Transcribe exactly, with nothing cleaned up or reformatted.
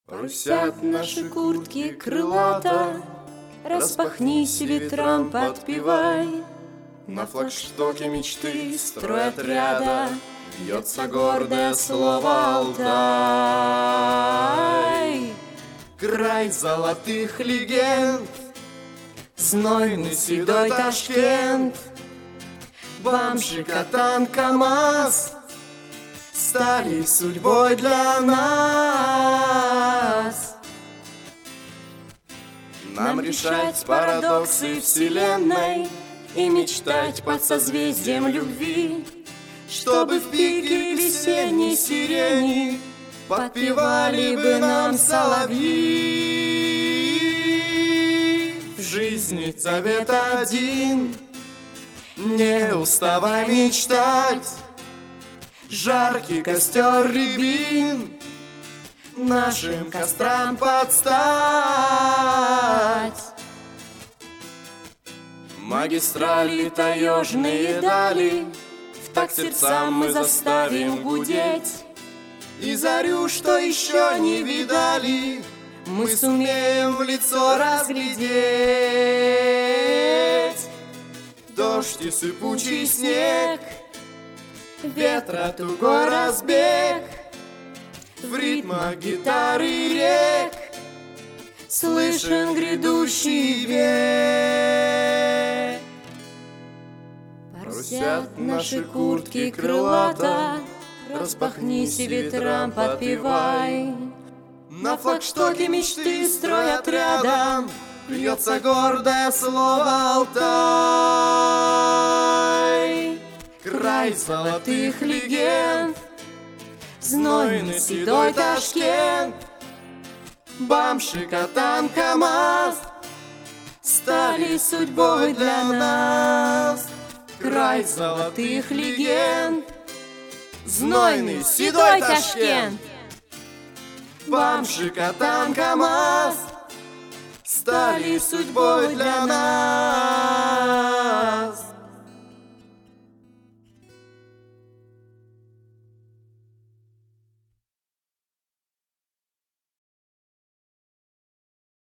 Парусят наши куртки крылато, распахнись ветрам, подпевай. На флагштоке мечты стройотряда бьется гордое слово Алтай. Край золотых легенд, знойный седой Ташкент, бамшик, Катан, КамАЗ стали судьбой для нас. Нам решать парадоксы вселенной и мечтать под созвездием любви, чтобы в пике весенней сирени подпевали бы нам соловьи. В жизни совет один: не уставай мечтать. Жаркий костер рябин нашим кострам подстать. Магистрали, таежные дали, в такт сердцам мы заставим гудеть. И зарю, что еще не видали, мы сумеем в лицо разглядеть. Дождь и сыпучий снег, ветра тугой разбег, в ритмах гитары и рек слышен грядущий век. Парусят наши куртки крылато, распахнись и ветрам подпевай. На флагштоке мечты строят рядом, льется гордое слово Алтай. Край золотых легенд, знойный седой Ташкент, бамшик, Катан, КамАЗ стали судьбой для нас. Край золотых легенд, знойный седой Ташкент, бамшик, Катан, КамАЗ стали судьбой для нас.